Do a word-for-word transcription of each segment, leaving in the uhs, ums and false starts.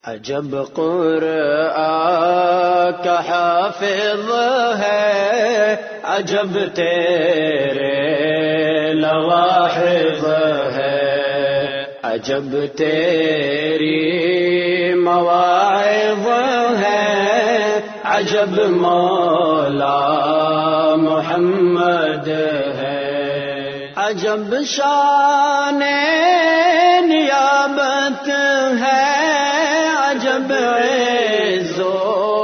عجب قرآن کا حافظ ہے، عجب تیرے لواحظ ہے، عجب تیری مواعظ ہے، عجب مولا محمد ہے، عجب شان نیابت ہے، عجب عز و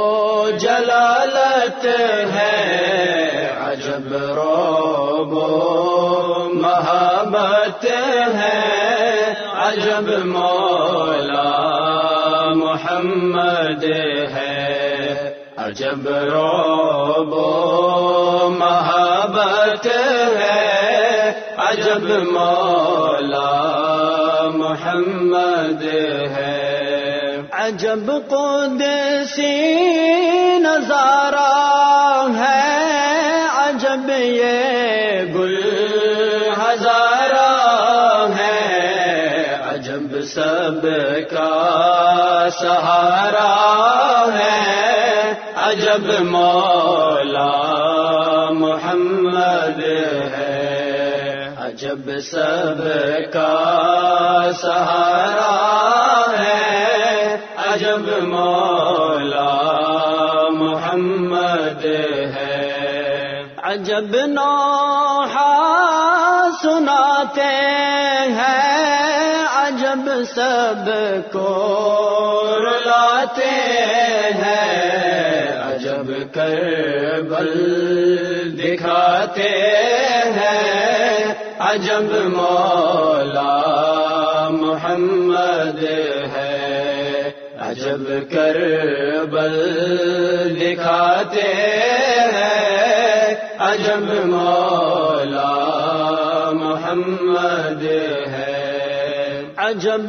جلالت ہے، عجب رعب و محبت ہے، عجب مولا محمد ہے، عجب رعب و محبت ہے، عجب مولا محمد ہے، عجب قدسی نظارہ ہے، عجب یہ گل ہزارہ ہے، عجب سب کا سہارا ہے، عجب مولا محمد ہے، عجب سب کا سہارا ہے، عجب مولا محمد ہے، عجب نوحہ سناتے ہیں، عجب سب کو رلاتے ہیں، عجب کربل دکھاتے ہیں، عجب مولا محمد ہے، عجب کربل دکھاتے ہیں، عجب مولا محمد ہے، عجب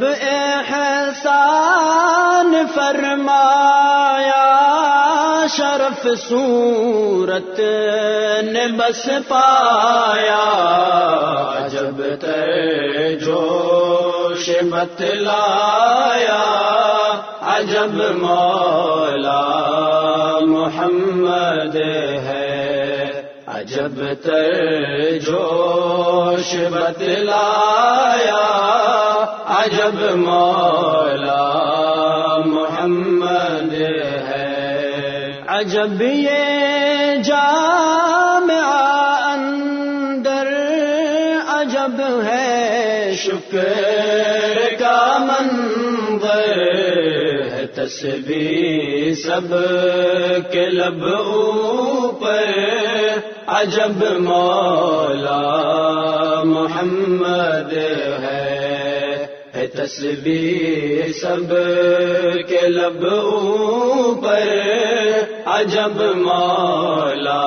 احسان فرمایا، شرف صورت نے بس پایا، عجب تر جوش بتلایا، عجب مولا محمد ہے، عجب تر جوش بتلایا، عجب مولا محمد ہے، عجب یہ جامعہ اندر، عجب ہے شکر کا منظر ہے، تسبیح سب کے لب اوپر، عجب مولا محمد ہے، تسبیح سب کے لب اوپر، عجب مولا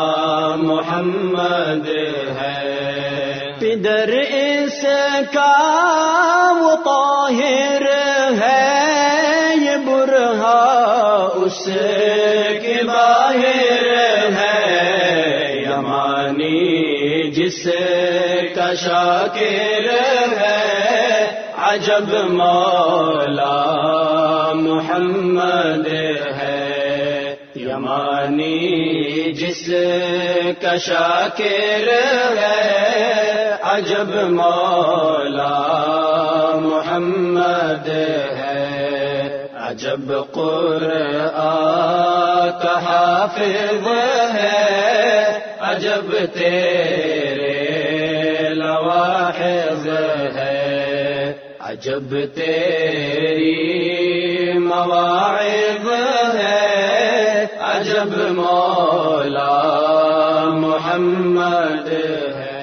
محمد ہے، پدر اس کا وہ طاہر ہے، یہ برہا اس کے باہر ہے، یمانی جس کا شاکر ہے، عجب مولا محمد ہے، یمانی جس کا شاکر ہے، عجب مولا محمد ہے، عجب قرآن کا حافظ ہے، عجب تیرے لواحظ ہے، عجب تیری مواعظ ہے، عجب مولا محمد ہے۔